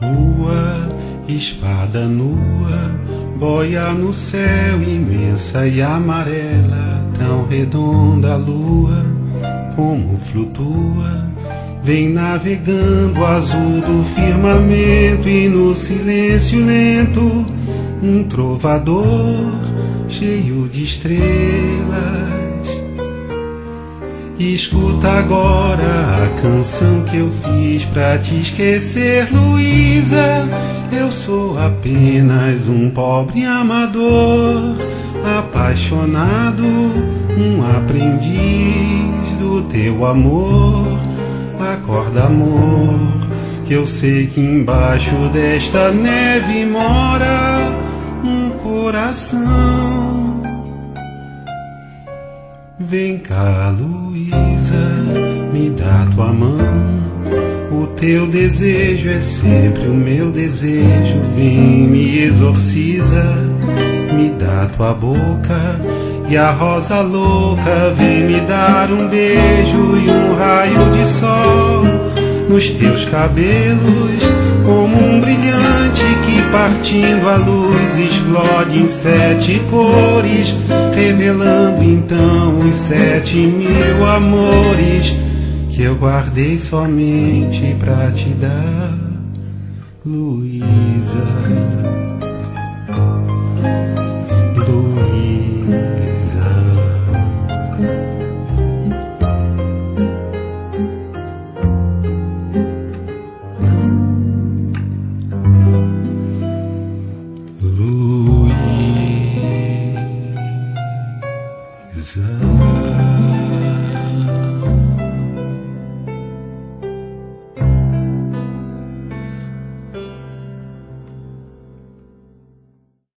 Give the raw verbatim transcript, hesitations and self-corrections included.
lua, espada nua, boia no céu imensa e amarela, tão redonda a lua, como flutua, vem navegando azul do firmamento, e no silêncio lento um trovador cheio de estrelas. Escuta agora a canção que eu fiz pra te esquecer, Luísa. Eu sou apenas um pobre amador, apaixonado, um aprendiz do teu amor. Acorda, amor, que eu sei que embaixo desta neve mora um coração. Vem cá, Luísa, me dá tua mão. O teu desejo é sempre o meu desejo. Vem, me exorciza, me dá tua boca. E a rosa louca vem me dar um beijo e um raio de sol nos teus cabelos, como um brilhante que partindo a luz explode em sete cores, revelando então os sete mil amores que eu guardei somente pra te dar, Luísa. Luísa.